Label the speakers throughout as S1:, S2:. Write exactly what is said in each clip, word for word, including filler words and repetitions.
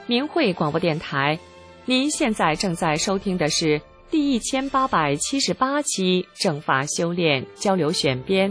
S1: 明慧广播电台，您现在正在收听的是第一千八百七十八期正法修炼交流选编。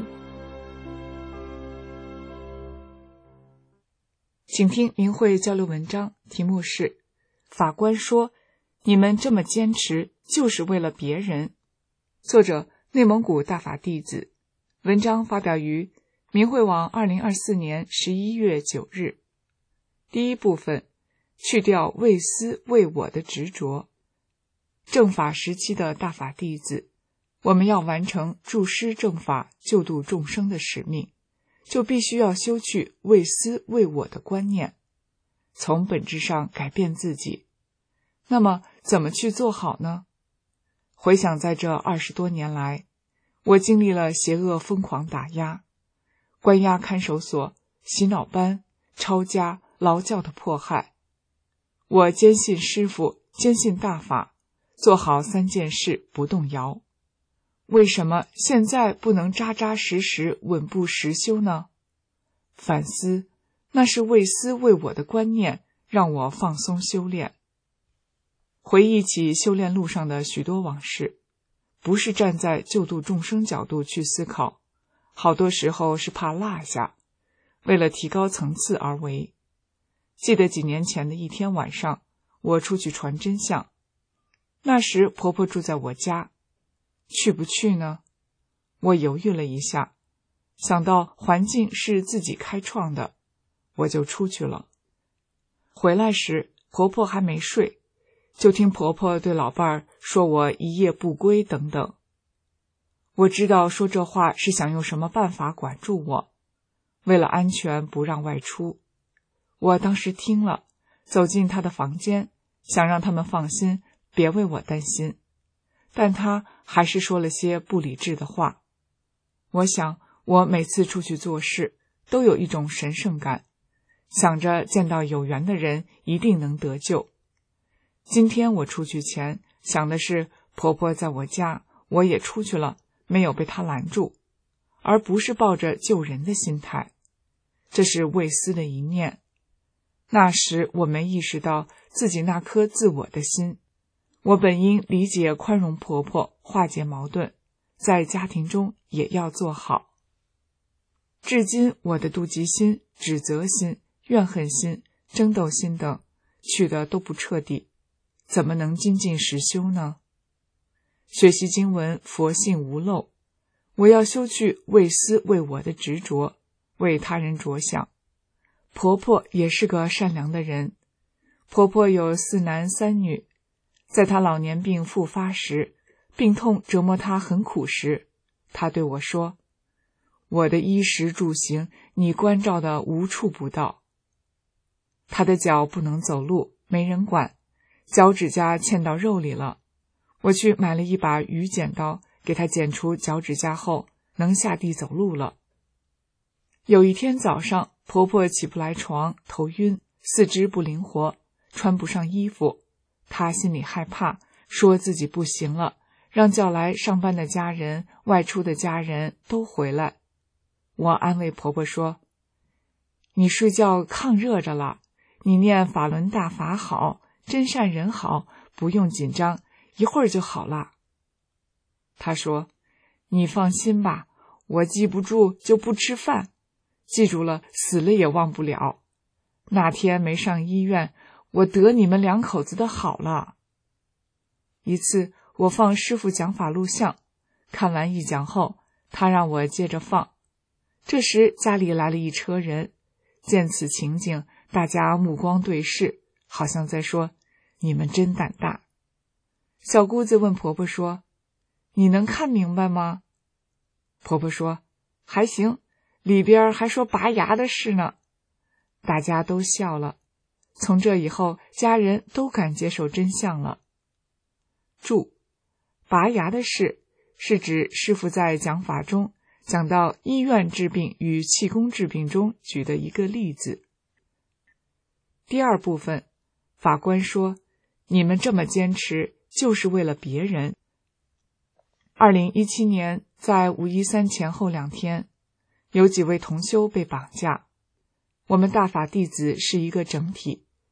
S2: 请听明慧交流文章，题目是法官说你们这么坚持就是为了别人。作者内蒙古大法弟子，文章发表于明慧网二零二四年十一月九日。第一部分，去掉为私为我的执着。正法时期的大法弟子，我们要完成助师正法救度众生的使命，就必须要修去为私为我的观念，从本质上改变自己。那么怎么去做好呢？回想在这二十多年来，我经历了邪恶疯狂打压、关押看守所、洗脑班、抄家、劳教的迫害。我坚信师父，坚信大法，做好三件事不动摇。为什么现在不能扎扎实实稳步实修呢？反思，那是为私为我的观念让我放松修炼。回忆起修炼路上的许多往事，不是站在救度众生角度去思考，好多时候是怕落下，为了提高层次而为。记得几年前的一天晚上，我出去传真相，那时婆婆住在我家，去不去呢？我犹豫了一下，想到环境是自己开创的，我就出去了。回来时婆婆还没睡，就听婆婆对老伴儿说我一夜不归等等。我知道说这话是想用什么办法管住我，为了安全不让外出。我当时听了，走进她的房间，想让他们放心，别为我担心，但她还是说了些不理智的话。我想我每次出去做事都有一种神圣感，想着见到有缘的人一定能得救。今天我出去前想的是婆婆在我家，我也出去了，没有被她拦住，而不是抱着救人的心态。这是为私的一念。那时我没意识到自己那颗自我的心，我本应理解宽容婆婆，化解矛盾，在家庭中也要做好。至今我的妒忌心、指责心、怨恨心、争斗心等去的都不彻底，怎么能精进实修呢？学习经文，佛性无漏，我要修去为私为我的执着，为他人着想。婆婆也是个善良的人，婆婆有四男三女，在她老年病复发时，病痛折磨她很苦时，她对我说，我的衣食住行你关照的无处不到。她的脚不能走路，没人管，脚趾甲嵌到肉里了，我去买了一把鱼剪刀，给她剪除脚趾甲后，能下地走路了。有一天早上，婆婆起不来床，头晕，四肢不灵活，穿不上衣服，她心里害怕，说自己不行了，让叫来上班的家人、外出的家人都回来。我安慰婆婆说，你睡觉抗热着了，你念法轮大法好，真善人好，不用紧张，一会儿就好了。她说，你放心吧，我记不住就不吃饭，记住了死了也忘不了。那天没上医院，我得你们两口子的好了。一次我放师父讲法录像，看完一讲后，他让我接着放。这时家里来了一车人，见此情景，大家目光对视，好像在说，你们真胆大。小姑子问婆婆说，你能看明白吗？婆婆说，还行，里边还说拔牙的事呢。大家都笑了。从这以后，家人都敢接受真相了。注：拔牙的事是指师父在讲法中讲到医院治病与气功治病中举的一个例子。第二部分，法官说，你们这么坚持就是为了别人。二零一七年在五一三前后两天，有几位同修被绑架。我们大法弟子是一个整体，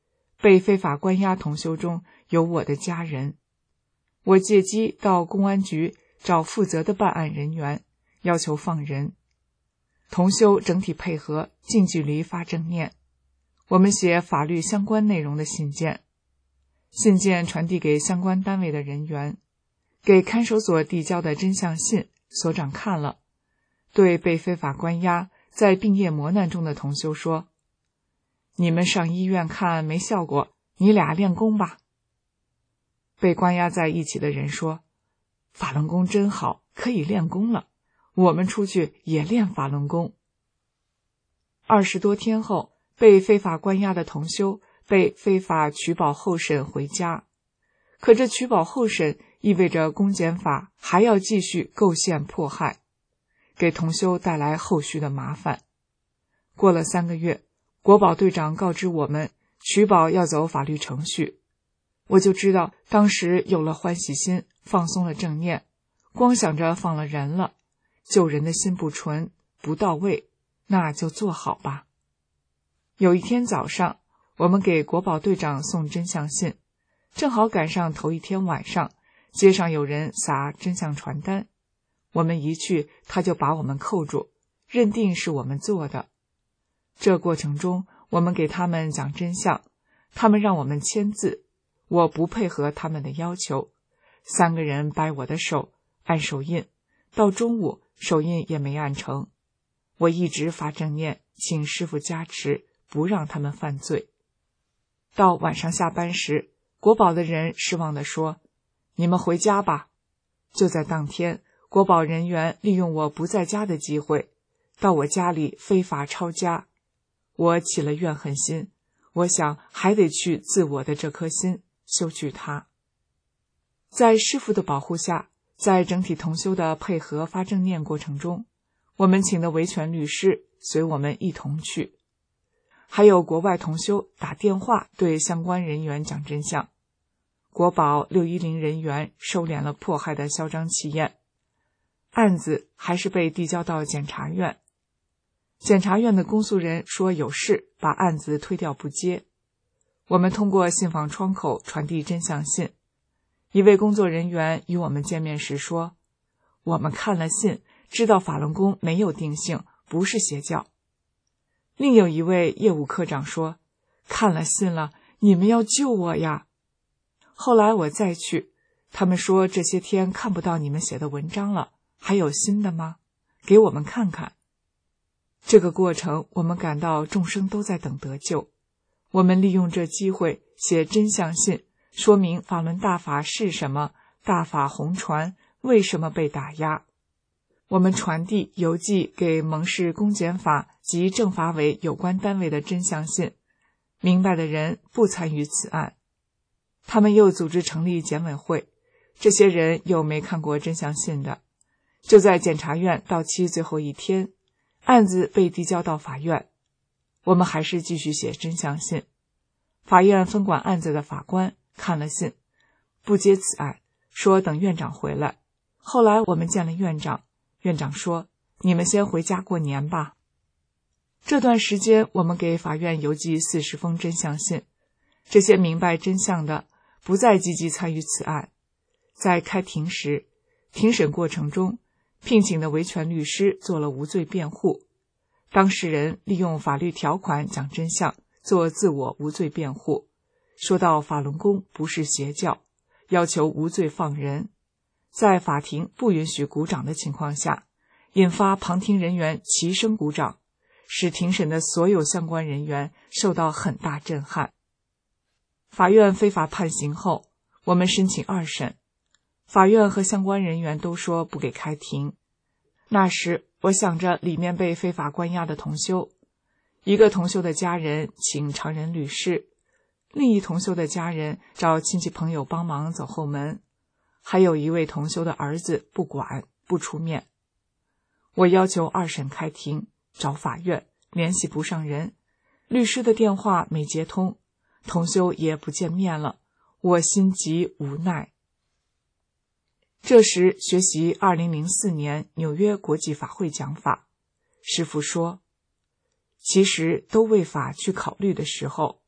S2: 被非法关押同修中有我的家人。我借机到公安局找负责的办案人员，要求放人。同修整体配合，近距离发正念。我们写法律相关内容的信件，信件传递给相关单位的人员，给看守所递交的真相信，所长看了，对被非法关押在病业磨难中的同修说：你们上医院看没效果，你俩练功吧。被关押在一起的人说：法轮功真好，可以练功了，我们出去也练法轮功。二十多天后，被非法关押的同修被非法取保候审回家，可这取保候审意味着公检法还要继续构陷迫害，给同修带来后续的麻烦。过了三个月，国保队长告知我们取保要走法律程序，我就知道当时有了欢喜心，放松了正念，光想着放了人了，救人的心不纯不到位，那就做好吧。有一天早上，我们给国保队长送真相信，正好赶上头一天晚上，街上有人撒真相传单，我们一去，他就把我们扣住，认定是我们做的。这过程中，我们给他们讲真相，他们让我们签字，我不配合他们的要求，三个人掰我的手，按手印，到中午手印也没按成。我一直发正念，请师父加持，不让他们犯罪。到晚上下班时，国保的人失望地说：你们回家吧。就在当天，国保人员利用我不在家的机会，到我家里非法抄家。我起了怨恨心，我想还得去自我的这颗心，修去它。在师父的保护下，在整体同修的配合发正念过程中，我们请的维权律师随我们一同去，还有国外同修打电话对相关人员讲真相。国保六一零人员收敛了迫害的嚣张气焰，案子还是被递交到检察院。检察院的公诉人说有事，把案子推掉不接。我们通过信访窗口传递真相信。一位工作人员与我们见面时说：我们看了信，知道法轮功没有定性，不是邪教。另有一位业务科长说：看了信了，你们要救我呀。后来我再去，他们说这些天看不到你们写的文章了，还有新的吗？给我们看看。这个过程，我们感到众生都在等得救。我们利用这机会写真相信，说明法轮大法是什么，大法红传为什么被打压。我们传递邮寄给蒙市公检法及政法委有关单位的真相信，明白的人不参与此案。他们又组织成立检委会，这些人又没看过真相信的。就在检察院到期最后一天，案子被递交到法院，我们还是继续写真相信。法院分管案子的法官看了信，不接此案，说等院长回来。后来我们见了院长，院长说：你们先回家过年吧。这段时间，我们给法院邮寄四十封真相信，这些明白真相的不再积极参与此案。在开庭时，庭审过程中，聘请的维权律师做了无罪辩护，当事人利用法律条款讲真相，做自我无罪辩护，说到法轮功不是邪教，要求无罪放人。在法庭不允许鼓掌的情况下，引发旁听人员齐声鼓掌，使庭审的所有相关人员受到很大震撼。法院非法判刑后，我们申请二审，法院和相关人员都说不给开庭。那时我想着里面被非法关押的同修，一个同修的家人请常人律师，另一同修的家人找亲戚朋友帮忙走后门，还有一位同修的儿子不管不出面。我要求二审开庭，找法院，联系不上人，律师的电话没接通，同修也不见面了，我心急无奈。这时学习二零零四年纽约国际法会讲法，师父说，其实都为法去考虑的时候，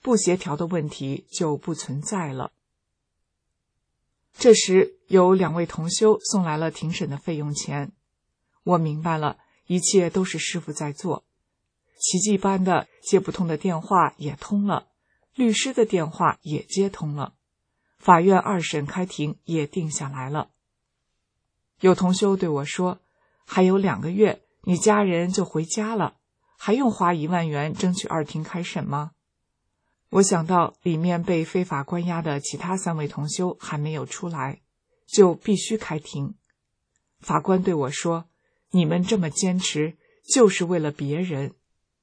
S2: 不协调的问题就不存在了。这时有两位同修送来了庭审的费用钱，我明白了，一切都是师父在做。奇迹般的，接不通的电话也通了，律师的电话也接通了，法院二审开庭也定下来了。有同修对我说，还有两个月你家人就回家了，还用花一万元争取二庭开审吗？我想到里面被非法关押的其他三位同修还没有出来，就必须开庭。法官对我说，你们这么坚持就是为了别人。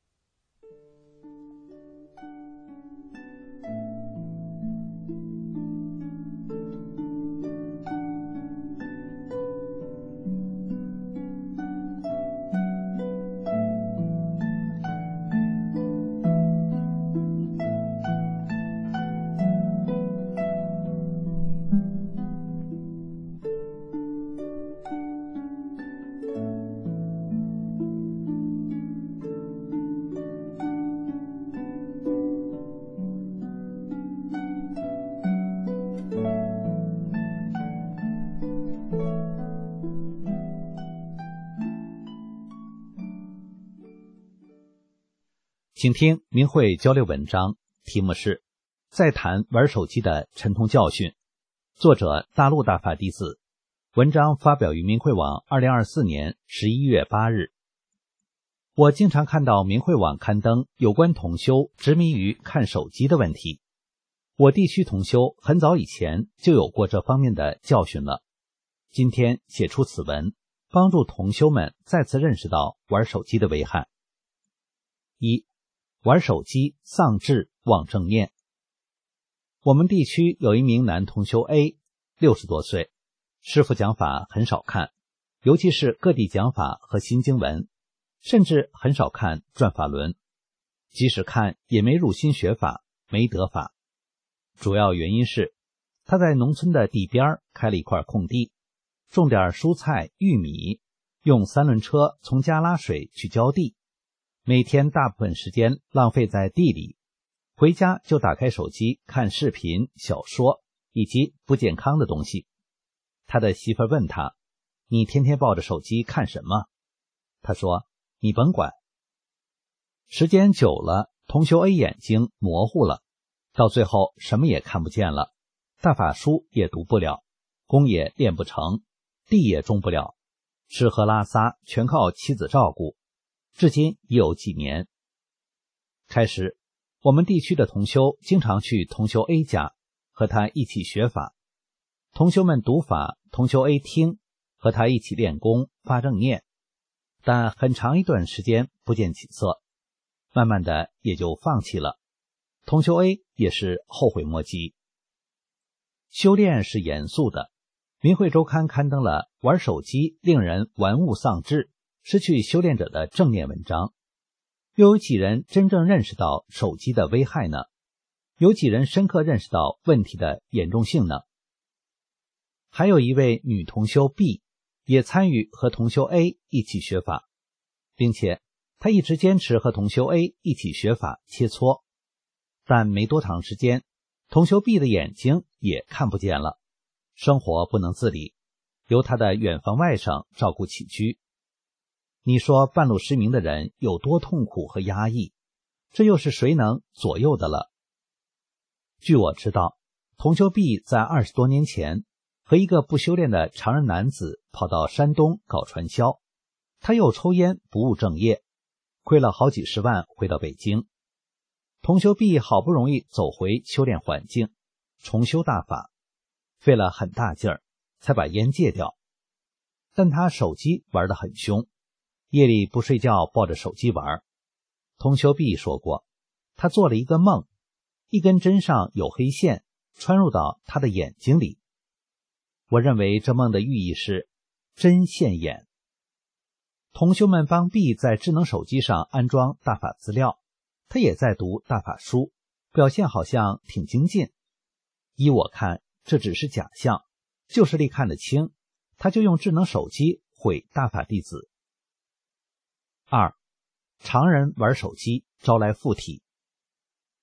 S3: 请听明慧交流文章，题目是再谈玩手机的沉痛教训，作者大陆大法弟子，文章发表于明慧网二零二四年十一月八日。我经常看到明慧网刊登有关同修执迷于看手机的问题，我地区同修很早以前就有过这方面的教训了，今天写出此文，帮助同修们再次认识到玩手机的危害。一、玩手机丧志忘正念。我们地区有一名男同修 A， 六十多岁，师父讲法很少看，尤其是各地讲法和新经文，甚至很少看转法轮，即使看也没入心学法，没得法。主要原因是他在农村的地边开了一块空地，种点蔬菜玉米，用三轮车从家拉水去浇地，每天大部分时间浪费在地里，回家就打开手机看视频、小说以及不健康的东西。他的媳妇问他，你天天抱着手机看什么？他说，你甭管。时间久了，同修 A 眼睛模糊了，到最后什么也看不见了，大法书也读不了，功也练不成，地也种不了，吃喝拉撒全靠妻子照顾，至今已有几年。开始，我们地区的同修经常去同修 A 家，和他一起学法。同修们读法，同修 A 听，和他一起练功发正念。但很长一段时间不见起色，慢慢的也就放弃了。同修 A 也是后悔莫及。修炼是严肃的，明慧周刊刊登了玩手机令人玩物丧志，失去修炼者的正念文章。又有几人真正认识到手机的危害呢？有几人深刻认识到问题的严重性呢？还有一位女同修 B 也参与和同修 A 一起学法，并且她一直坚持和同修 A 一起学法切磋，但没多长时间，同修 B 的眼睛也看不见了，生活不能自理，由她的远房外甥照顾起居。你说半路失明的人有多痛苦和压抑，这又是谁能左右的了？据我知道，同修 B 在二十多年前和一个不修炼的常人男子跑到山东搞传销，他又抽烟不务正业，亏了好几十万回到北京。同修 B 好不容易走回修炼环境，重修大法，费了很大劲儿才把烟戒掉，但他手机玩得很凶，夜里不睡觉抱着手机玩。同修 B 说过，他做了一个梦，一根针上有黑线穿入到他的眼睛里。我认为这梦的寓意是针线眼。同修们帮 B 在智能手机上安装大法资料，他也在读大法书，表现好像挺精进。依我看，这只是假象，旧势力看得清，他就用智能手机毁大法弟子。二、常人玩手机招来附体。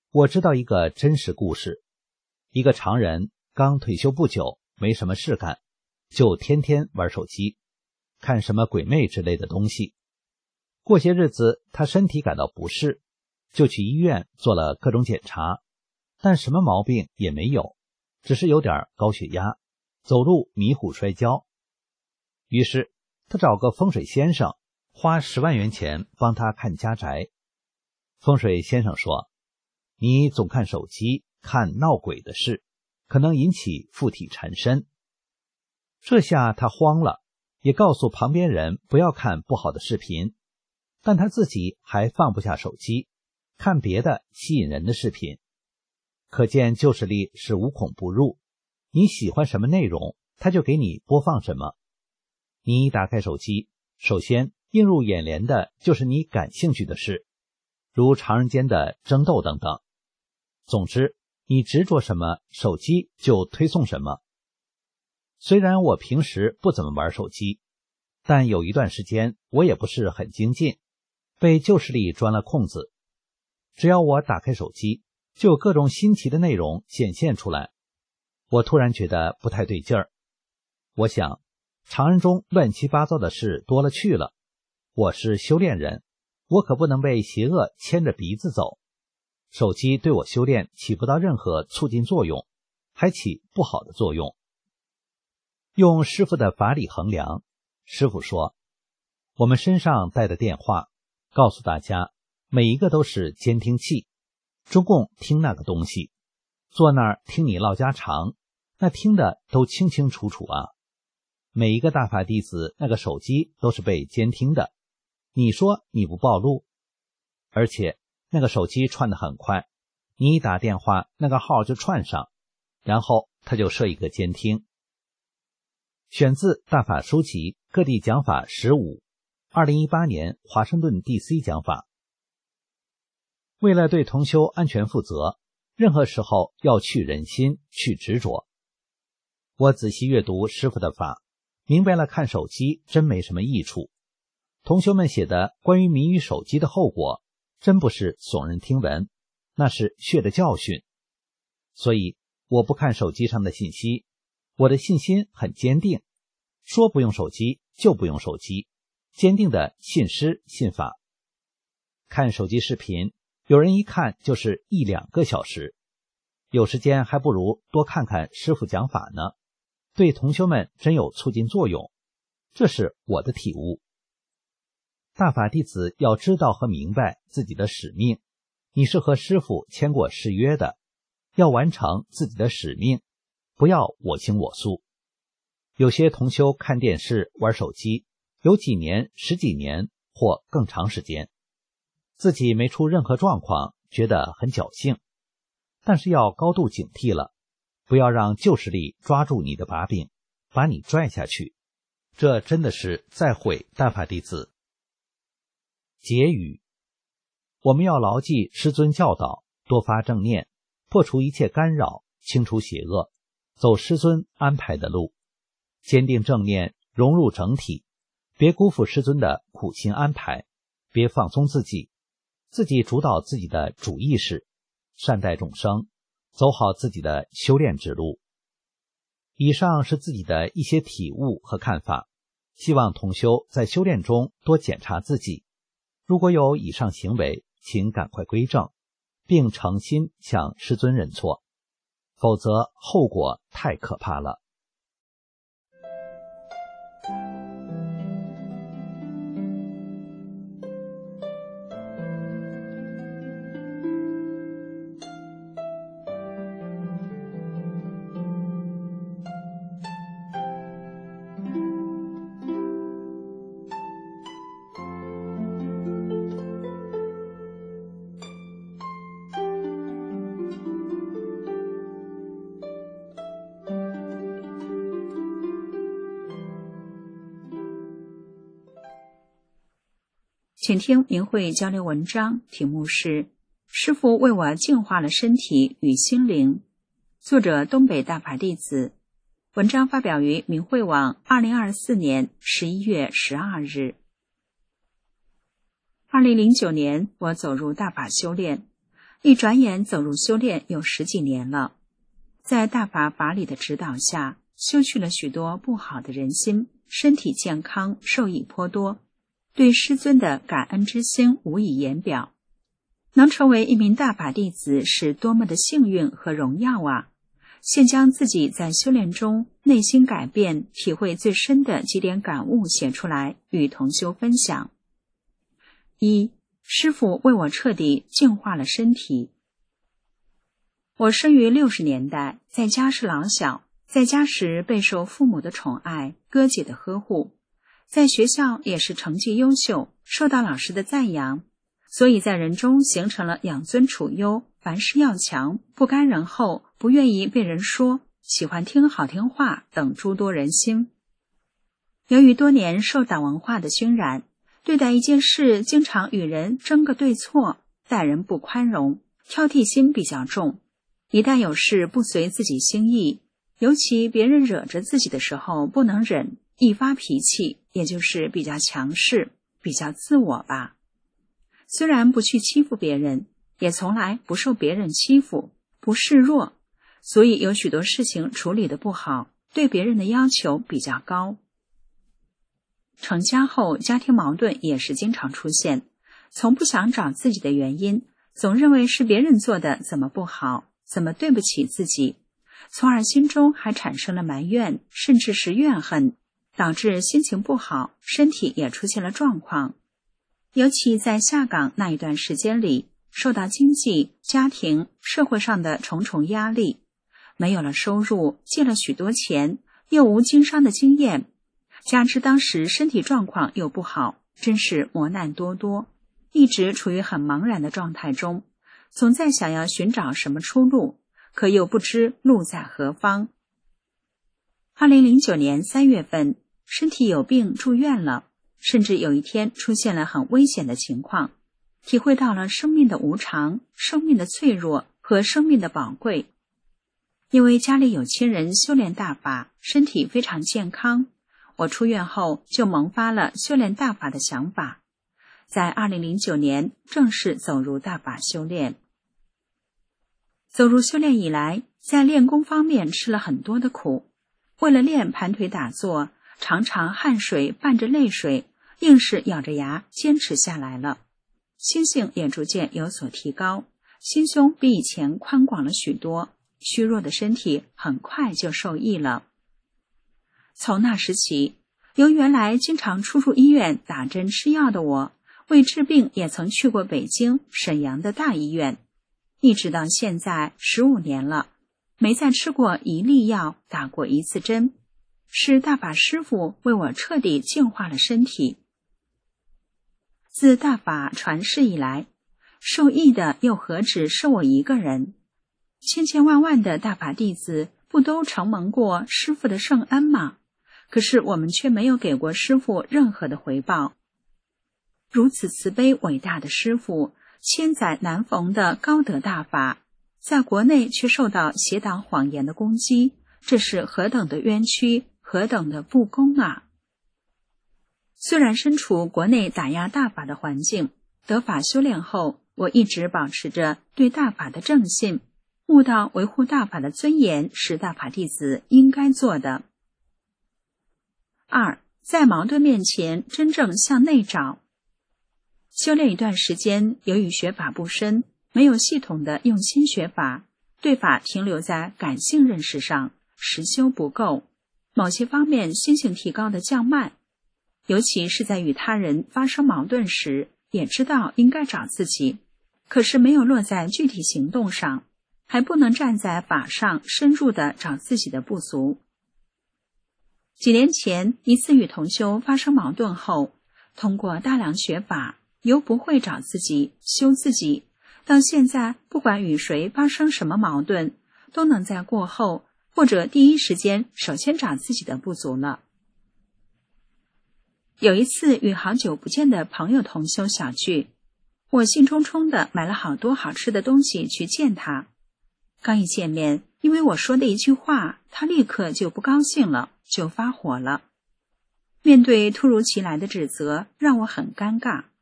S3: 我知道一个真实故事，一个常人刚退休不久，没什么事干，就天天玩手机，看什么鬼魅之类的东西。过些日子他身体感到不适，就去医院做了各种检查，但什么毛病也没有，只是有点高血压，走路迷糊摔跤。于是他找个风水先生，花十万元钱帮他看家宅。风水先生说，你总看手机，看闹鬼的事，可能引起附体缠身。这下他慌了，也告诉旁边人不要看不好的视频，但他自己还放不下手机，看别的吸引人的视频。可见旧势力是无孔不入，你喜欢什么内容，他就给你播放什么。你一打开手机，首先映入眼帘的就是你感兴趣的事，如常人间的争斗等等。总之，你执着什么，手机就推送什么。虽然我平时不怎么玩手机，但有一段时间我也不是很精进，被旧势力钻了空子。只要我打开手机，就有各种新奇的内容显现出来。我突然觉得不太对劲儿。我想，常人中乱七八糟的事多了去了，我是修炼人，我可不能被邪恶牵着鼻子走。手机对我修炼起不到任何促进作用，还起不好的作用。用师父的法理衡量，师父说，我们身上带的电话，告诉大家每一个都是监听器，中共听那个东西，坐那儿听你唠家常，那听的都清清楚楚啊。每一个大法弟子那个手机都是被监听的，你说你不暴露？而且那个手机串得很快，你一打电话那个号就串上，然后他就设一个监听。选自大法书籍各地讲法十五，二零一八年华盛顿 D C 讲法。为了对同修安全负责，任何时候要去忍心，去执着。我仔细阅读师父的法，明白了看手机真没什么益处。同修们写的关于迷于手机的后果，真不是耸人听闻，那是血的教训。所以我不看手机上的信息，我的信心很坚定，说不用手机就不用手机，坚定的信师信法。看手机视频，有人一看就是一两个小时，有时间还不如多看看师父讲法呢，对同修们真有促进作用，这是我的体悟。大法弟子要知道和明白自己的使命，你是和师父签过誓约的，要完成自己的使命，不要我行我素。有些同修看电视玩手机，有几年十几年或更长时间，自己没出任何状况，觉得很侥幸，但是要高度警惕了，不要让旧势力抓住你的把柄，把你拽下去，这真的是在毁大法弟子。结语，我们要牢记师尊教导，多发正念，破除一切干扰，清除邪恶，走师尊安排的路，坚定正念，融入整体，别辜负师尊的苦心安排，别放松自己，自己主导自己的主意识，善待众生，走好自己的修炼之路。以上是自己的一些体悟和看法，希望同修在修炼中多检查自己，如果有以上行为，请赶快归正，并诚心向师尊认错，否则后果太可怕了。
S4: 请听明慧交流文章，题目是师父为我净化了身体与心灵，作者东北大法弟子，文章发表于明慧网二零二四年十一月十二日。二零零九年我走入大法修炼， 一转眼走入修炼有十几年了，在大法法理的指导下，修去了许多不好的人心，身体健康，受益颇多，对师尊的感恩之心无以言表。能成为一名大法弟子是多么的幸运和荣耀啊！现将自己在修炼中内心改变、体会最深的几点感悟写出来，与同修分享。一、师父为我彻底净化了身体。我生于六十年代，在家是老小，在家时备受父母的宠爱，哥姐的呵护，在学校也是成绩优秀，受到老师的赞扬，所以在人中形成了养尊处优，凡事要强，不甘人后，不愿意被人说，喜欢听好听话等诸多人心。由于多年受党文化的熏染，对待一件事经常与人争个对错，待人不宽容，挑剔心比较重。一旦有事不随自己心意，尤其别人惹着自己的时候不能忍，一发脾气，也就是比较强势，比较自我吧。虽然不去欺负别人，也从来不受别人欺负，不示弱，所以有许多事情处理得不好，对别人的要求比较高。成家后，家庭矛盾也是经常出现，从不想找自己的原因，总认为是别人做的怎么不好，怎么对不起自己，从而心中还产生了埋怨，甚至是怨恨，导致心情不好，身体也出现了状况。尤其在下岗那一段时间里，受到经济、家庭、社会上的重重压力，没有了收入，借了许多钱，又无经商的经验，加之当时身体状况又不好，真是磨难多多，一直处于很茫然的状态中，总在想要寻找什么出路，可又不知路在何方。二零零九年三月份，身体有病住院了，甚至有一天出现了很危险的情况，体会到了生命的无常、生命的脆弱和生命的宝贵。因为家里有亲人修炼大法，身体非常健康，我出院后就萌发了修炼大法的想法，在二零零九年正式走入大法修炼。走入修炼以来，在练功方面吃了很多的苦，为了练盘腿打坐，常常汗水伴着泪水，硬是咬着牙坚持下来了。心性也逐渐有所提高，心胸比以前宽广了许多，虚弱的身体很快就受益了。从那时起，由原来经常出入医院打针吃药的我，为治病也曾去过北京、沈阳的大医院，一直到现在十五年了，没再吃过一粒药，打过一次针，是大法师父为我彻底净化了身体。自大法传世以来，受益的又何止是我一个人？千千万万的大法弟子不都承蒙过师父的圣恩吗？可是我们却没有给过师父任何的回报。如此慈悲伟大的师父，千载难逢的高德大法，在国内却受到邪党谎言的攻击，这是何等的冤屈，何等的不公啊！虽然身处国内打压大法的环境，得法修炼后，我一直保持着对大法的正信，悟到维护大法的尊严是大法弟子应该做的。二，在矛盾面前真正向内找。修炼一段时间，由于学法不深，没有系统的用心学法，对法停留在感性认识上，实修不够，某些方面心性提高的较慢，尤其是在与他人发生矛盾时，也知道应该找自己，可是没有落在具体行动上，还不能站在法上深入的找自己的不足。几年前一次与同修发生矛盾后，通过大量学法，由不会找自己修自己，到现在不管与谁发生什么矛盾，都能在过后或者第一时间首先找自己的不足了。有一次与好久不见的朋友同修小聚，我兴冲冲的买了好多好吃的东西去见他。刚一见面，因为我说的一句话，他立刻就不高兴了，就发火了。面对突如其来的指责，让我很尴尬。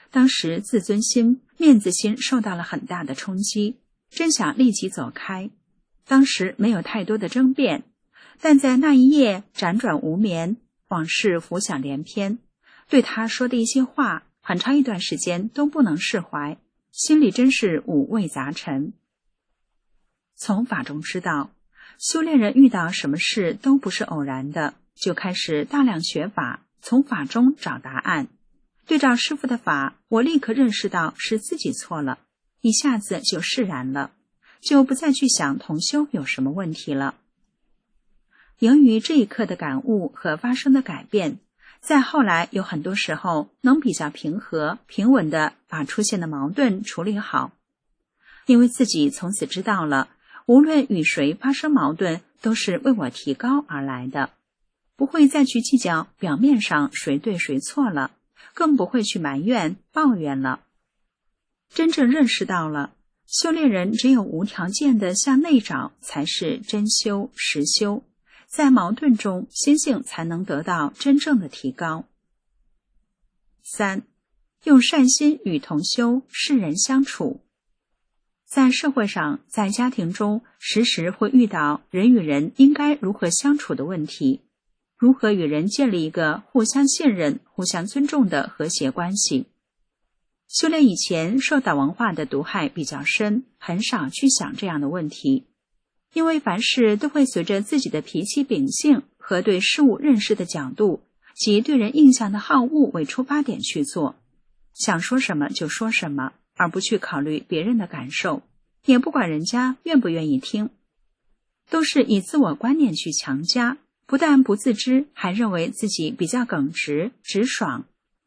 S4: 当时自尊心、面子心受到了很大的冲击，真想立即走开。当时没有太多的争辩，但在那一夜辗转无眠，往事浮想联翩，对他说的一些话，很长一段时间都不能释怀，心里真是五味杂陈。从法中知道，修炼人遇到什么事都不是偶然的，就开始大量学法，从法中找答案。对照师父的法，我立刻认识到是自己错了，一下子就释然了，就不再去想同修有什么问题了。由于这一刻的感悟和发生的改变，在后来有很多时候能比较平和平稳地把出现的矛盾处理好，因为自己从此知道了，无论与谁发生矛盾都是为我提高而来的，不会再去计较表面上谁对谁错了，更不会去埋怨抱怨了。真正认识到了，修炼人只有无条件的向内找才是真修实修，在矛盾中心性才能得到真正的提高。三，用善心与同修世人相处。在社会上，在家庭中，时时会遇到人与人应该如何相处的问题，如何与人建立一个互相信任、互相尊重的和谐关系。修炼以前受到文化的毒害比较深，很少去想这样的问题，因为凡事都会随着自己的脾气秉性和对事物认识的角度及对人印象的好恶为出发点去做，想说什么就说什么，而不去考虑别人的感受，也不管人家愿不愿意听，都是以自我观念去强加，不但不自知，还认为自己比较耿直直爽。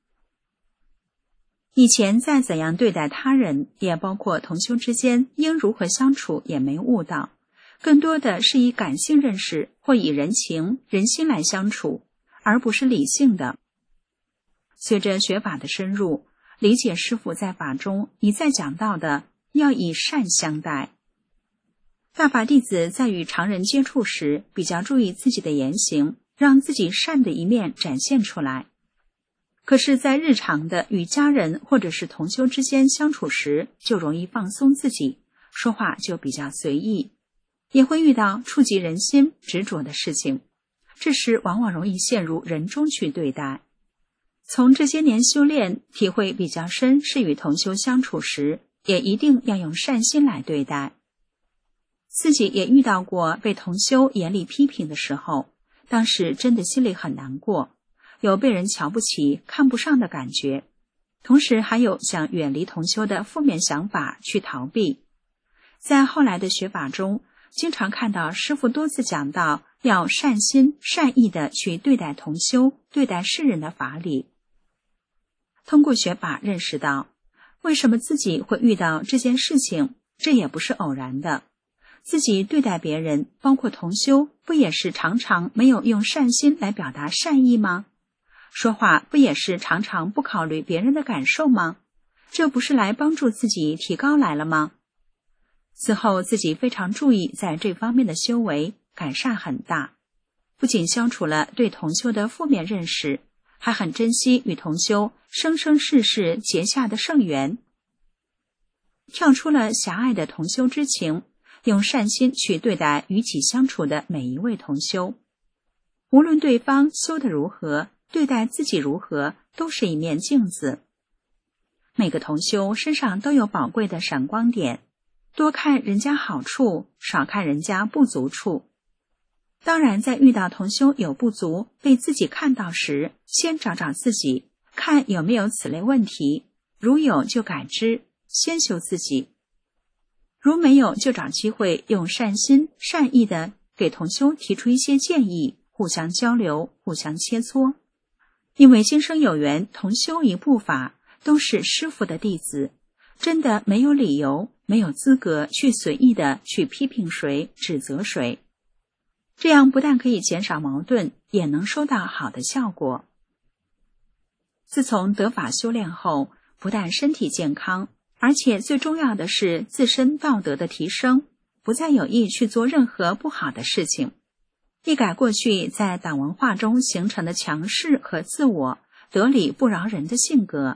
S4: 以前在怎样对待他人，也包括同修之间应如何相处，也没悟到，更多的是以感性认识或以人情人心来相处，而不是理性的。随着学法的深入，理解师父在法中一再讲到的要以善相待。大法弟子在与常人接触时，比较注意自己的言行，让自己善的一面展现出来。可是在日常的与家人或者是同修之间相处时，就容易放松自己，说话就比较随意，也会遇到触及人心执着的事情，这时往往容易陷入人中去对待。从这些年修炼体会比较深，是与同修相处时，也一定要用善心来对待。自己也遇到过被同修严厉批评的时候，当时真的心里很难过，有被人瞧不起看不上的感觉，同时还有想远离同修的负面想法去逃避。在后来的学法中，经常看到师父多次讲到要善心善意的去对待同修，对待世人的法理。通过学法认识到，为什么自己会遇到这件事情，这也不是偶然的。自己对待别人，包括同修，不也是常常没有用善心来表达善意吗？说话不也是常常不考虑别人的感受吗？这不是来帮助自己提高来了吗？此后自己非常注意在这方面的修为，改善很大，不仅消除了对同修的负面认识，还很珍惜与同修生生世世结下的圣缘，跳出了狭隘的同修之情，用善心去对待与己相处的每一位同修。无论对方修得如何，对待自己如何，都是一面镜子。每个同修身上都有宝贵的闪光点，多看人家好处，少看人家不足处。当然，在遇到同修有不足被自己看到时，先找找自己，看有没有此类问题，如有就改之，先修自己。如没有，就找机会用善心善意的给同修提出一些建议，互相交流，互相切磋。因为今生有缘同修一部法，都是师父的弟子，真的没有理由没有资格去随意的去批评谁指责谁，这样不但可以减少矛盾，也能收到好的效果。自从得法修炼后，不但身体健康，而且最重要的是自身道德的提升，不再有意去做任何不好的事情，一改过去在党文化中形成的强势和自我、得理不饶人的性格，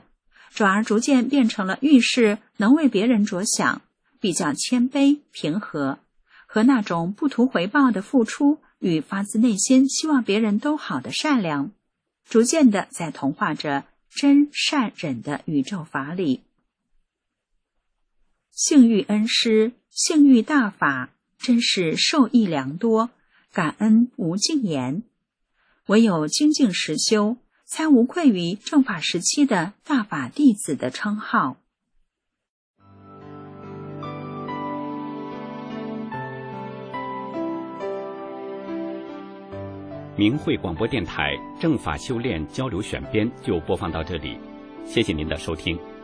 S4: 转而逐渐变成了遇事能为别人着想，比较谦卑平和，和那种不图回报的付出与发自内心希望别人都好的善良，逐渐的在同化着真善忍的宇宙法里。幸遇恩师，幸遇大法，真是受益良多，感恩无尽言。唯有精进实修，才无愧于正法时期的大法弟子的称号。
S5: 明慧广播电台正法修炼交流选编就播放到这里，谢谢您的收听。